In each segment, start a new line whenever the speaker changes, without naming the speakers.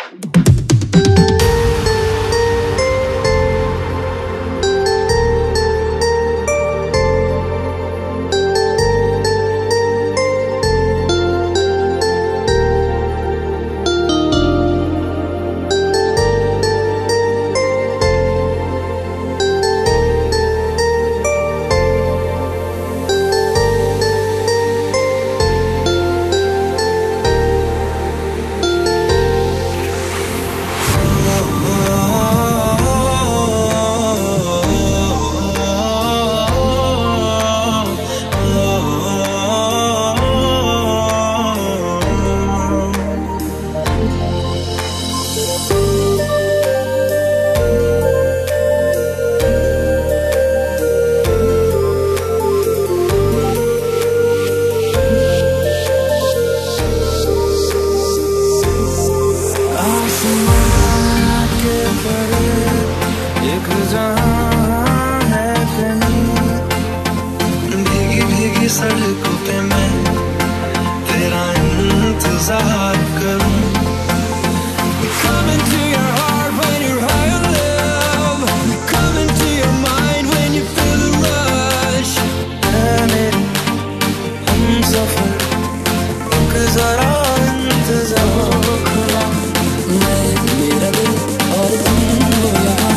सड़कों पे मैं तेरा इंतजार करूं। Come into your heart when you're high on love. Come into your mind when you feel the rush. हम सफर एक जरा इंतजार करा। मैं मेरा दिल और तुम हो यहाँ।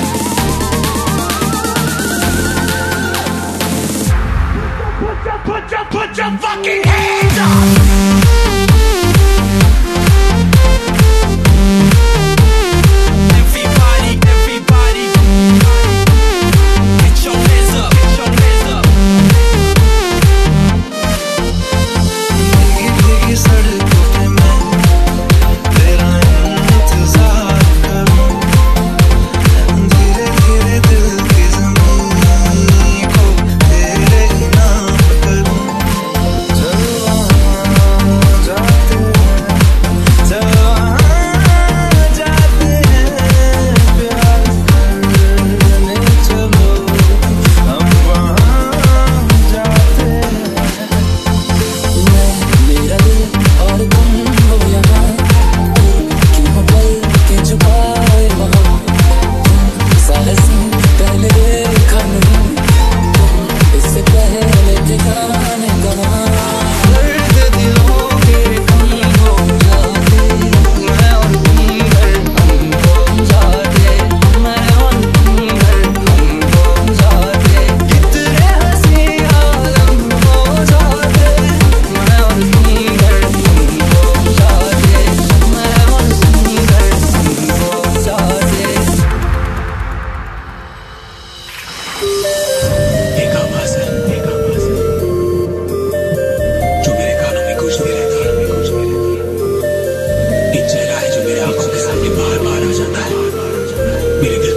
Put your fucking hands up! Everybody, everybody, get your hands up, get your hands up. भीगी भीगी सड़कों पे मैं तेरा इंतजार करूं। धीरे धीरे दिल की ज़मीन को तेरे ही नाम करूं। Mira